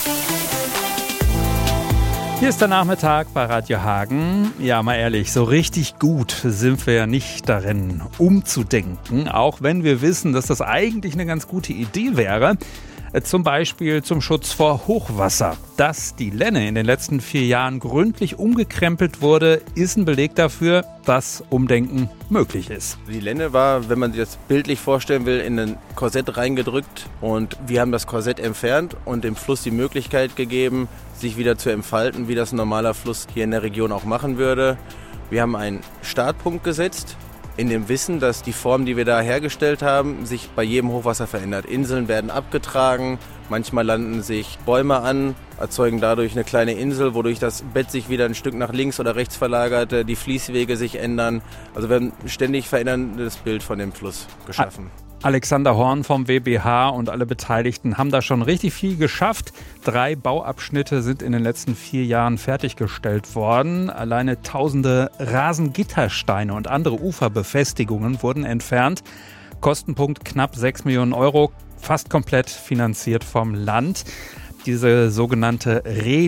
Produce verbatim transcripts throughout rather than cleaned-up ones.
Hier ist der Nachmittag bei Radio Hagen. Ja, mal ehrlich, so richtig gut sind wir ja nicht darin, umzudenken, auch wenn wir wissen, dass das eigentlich eine ganz gute Idee wäre. Zum Beispiel zum Schutz vor Hochwasser. Dass die Lenne in den letzten vier Jahren gründlich umgekrempelt wurde, ist ein Beleg dafür, dass Umdenken möglich ist. Die Lenne war, wenn man sich das bildlich vorstellen will, in ein Korsett reingedrückt und wir haben das Korsett entfernt und dem Fluss die Möglichkeit gegeben, sich wieder zu entfalten, wie das ein normaler Fluss hier in der Region auch machen würde. Wir haben einen Startpunkt gesetzt, in dem Wissen, dass die Form, die wir da hergestellt haben, sich bei jedem Hochwasser verändert. Inseln werden abgetragen, manchmal landen sich Bäume an, erzeugen dadurch eine kleine Insel, wodurch das Bett sich wieder ein Stück nach links oder rechts verlagert, die Fließwege sich ändern. Also wir haben ein ständig veränderndes Bild von dem Fluss geschaffen. Alexander Horn vom W B H und alle Beteiligten haben da schon richtig viel geschafft. Drei Bauabschnitte sind in den letzten vier Jahren fertiggestellt worden. Alleine tausende Rasengittersteine und andere Uferbefestigungen wurden entfernt. Kostenpunkt knapp sechs Millionen Euro, fast komplett finanziert vom Land. Diese sogenannte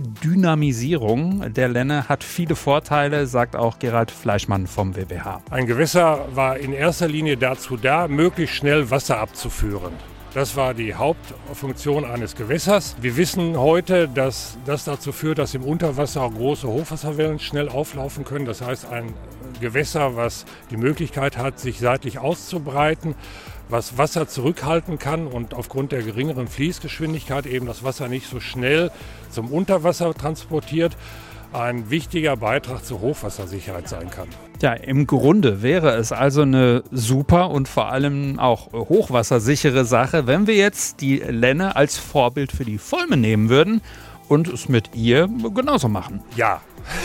Redynamisierung der Lenne hat viele Vorteile, sagt auch Gerald Fleischmann vom W B H. Ein Gewässer war in erster Linie dazu da, möglichst schnell Wasser abzuführen. Das war die Hauptfunktion eines Gewässers. Wir wissen heute, dass das dazu führt, dass im Unterwasser große Hochwasserwellen schnell auflaufen können. Das heißt, ein Gewässer, was die Möglichkeit hat, sich seitlich auszubreiten, was Wasser zurückhalten kann und aufgrund der geringeren Fließgeschwindigkeit eben das Wasser nicht so schnell zum Unterwasser transportiert, ein wichtiger Beitrag zur Hochwassersicherheit sein kann. Ja, im Grunde wäre es also eine super und vor allem auch hochwassersichere Sache, wenn wir jetzt die Lenne als Vorbild für die Volme nehmen würden und es mit ihr genauso machen. Ja.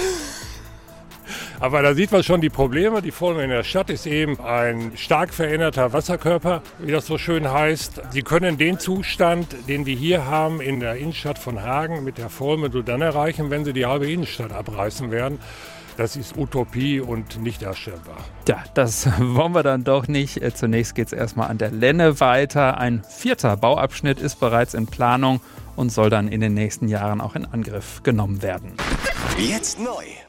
Aber da sieht man schon die Probleme. Die Volme in der Stadt ist eben ein stark veränderter Wasserkörper, wie das so schön heißt. Sie können den Zustand, den wir hier haben in der Innenstadt von Hagen mit der Volme nur dann erreichen, wenn sie die halbe Innenstadt abreißen werden. Das ist Utopie und nicht darstellbar. Ja, das wollen wir dann doch nicht. Zunächst geht es erstmal an der Lenne weiter. Ein vierter Bauabschnitt ist bereits in Planung und soll dann in den nächsten Jahren auch in Angriff genommen werden. Jetzt neu.